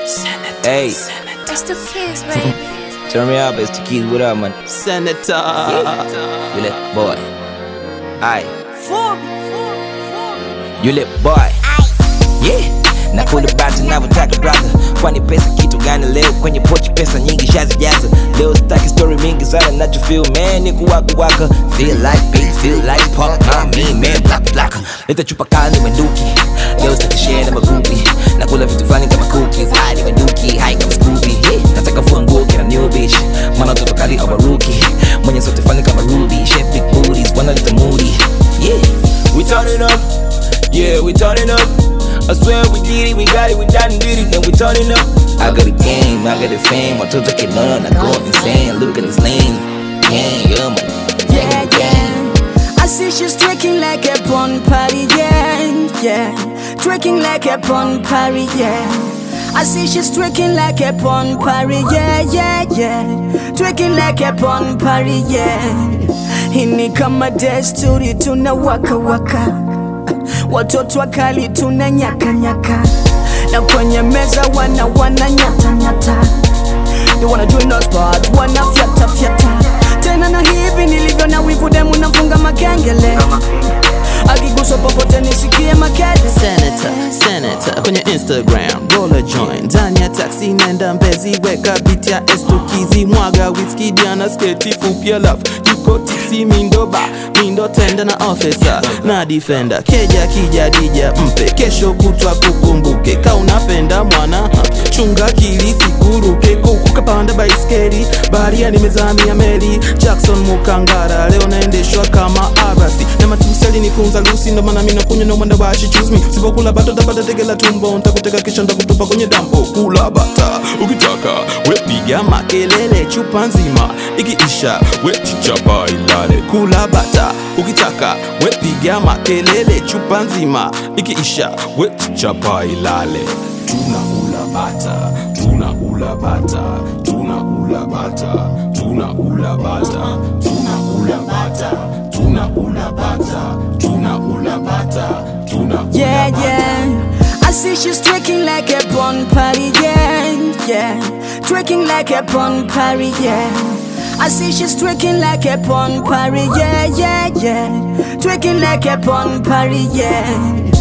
Hey, It's the kids, baby. turn me up, it's the keys. What up, man? Senator. You little boy. Aye. You little boy. Yeah. Nakula bata navyotaka brother, kwani pesa kitu gani leo? Kwenye pochi pesa nyingi shazijaza. Leo sitaki story mingi sana, nacho feel man ni kuwaka waka. Feel like big, feel like pop, me man black. Leta chupa kali wenduki, leo sitaki share na magrupi. Nakula vitu fani kama cookies, high ni wenduki, high kama Scooby. Nataka fua nguo kina new bitch, mana toto kali au baruki. Mwenye sote fani kama Ruby, shape big booties, wanaleta moody. Yeah, we turning up, yeah we turning up. I swear we did it, we got it, we done did it, and we turning up. I got the game, I got the fame, I told you I learn, I go insane. Look at this lane, yeah, man. Yeah. I see she's twerking like a pon party, yeah. Twerking like a pon party, yeah. I see she's twerking like a pon party, yeah. Twerking like a pon party, yeah. Hini kama desturi tuna waka waka. Watoto wakali tuna nyaka na kwenye meza wana nyata. They wanna do no spot, wana fyata. Tena na hivi nilivyo na wivu demu nafunga makengele. Akiguso popote nisikie makele. Senator kwenye Instagram, roll a joint ndani ya taxi nenda Mbezi, weka beat ya estokizi, mwaga whisky diana sketi fupi ya love. Yuko tisi mindo tenda na officer na defender, keja kija dija mpe, kesho kutwa kukumbuke. Ka unapenda mwana chunga kili sikuruke, kukapanda baiskeli baharia nimezamia meli. Jackson Mukangara leo naendeshwa kama arasi, na matuseli nifunza lusi, ndo maana mimi nakunywa no mwanda washi choose me. Sipokula bata tapata tege la tumbo, nitakuteka kisha nitakutupa kwenye dampo. Kula bata ukitaka we piga makelele chupa nzima, ikiisha we chichapa ilale. Kula bata ukitaka we piga makelele chupa nzima, ikiisha we chichapa ilale. Tunakula bata, tunakula bata, tunakula bata, tunakula bata, tunakula bata, tunakula bata, tunakula bata, tunakula bata. Yeah. I see she's twerking like a pon party, yeah. Twerking like a pon party, yeah. I see she's twerking like a pon party, yeah. Twerking like a pon party, yeah.